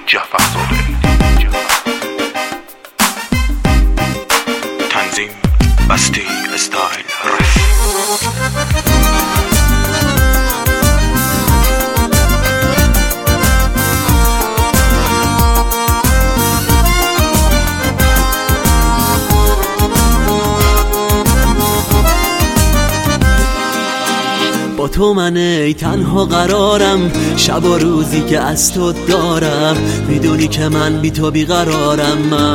جعفر صابری. تنظیم بستی استایل رف. با تو من ای تنها قرارم، شب و روزی که از تو دارم، میدونی که من بی تو بیقرارم.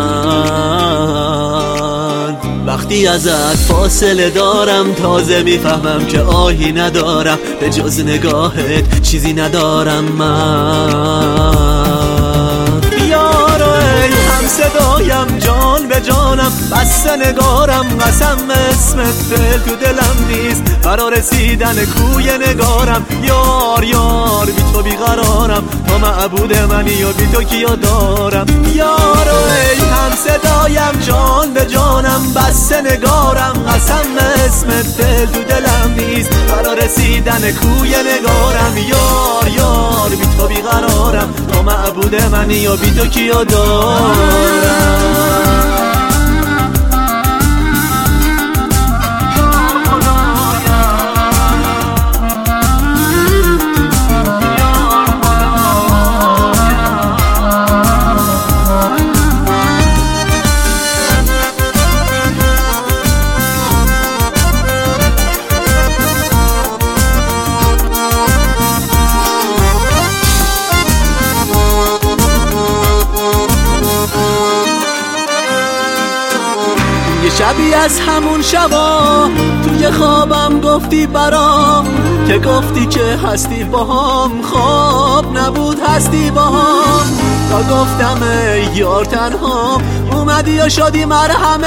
من وقتی ازت فاصله دارم تازه میفهمم که آهی ندارم، به جز نگاهت چیزی ندارم. من یارو ای هم صدایم جان به جانم، بسته نگارم قسم اسمت دل تو دلم نیست، برا رسیدن کوی نگارم. یار یار بی تو بیقرارم، تو معبود منی و بی تو کیو دارم. یارو ای هم صدایم جان به جانم، بسته نگارم قسم اسمت دل تو دلم نیست، برا رسیدن کوی نگارم. یار یار بی تو بیقرارم، تو معبود منی و بی تو کیو دارم. یه شبی از همون شبا توی خوابم گفتی برام، که گفتی که هستی باهام، خواب نبود هستی باهام. تا گفتم ای یار تنها، اومدی و شدی مرهم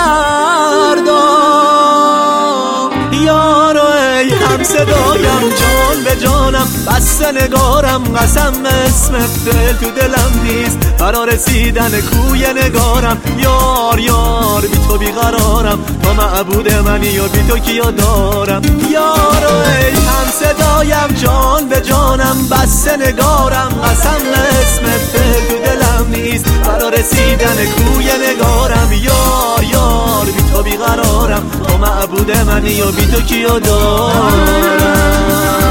دردام. یارو ای هم صدایم جان به جانم، بسته نگارم قسم اسمت دل تو دلم نیست، برا رسیدن کوی نگارم. یار یار بی تو بیقرارم، تو معبود منی و بی تو کیو دارم. یارو ای هم صدایم جان به جانم، بسته نگارم قسم اسمت دل تو دلم نیست، برا رسیدن کوی نگارم. یار یار بی تو بیقرارم، تو معبود منی و بی تو کیو دارم.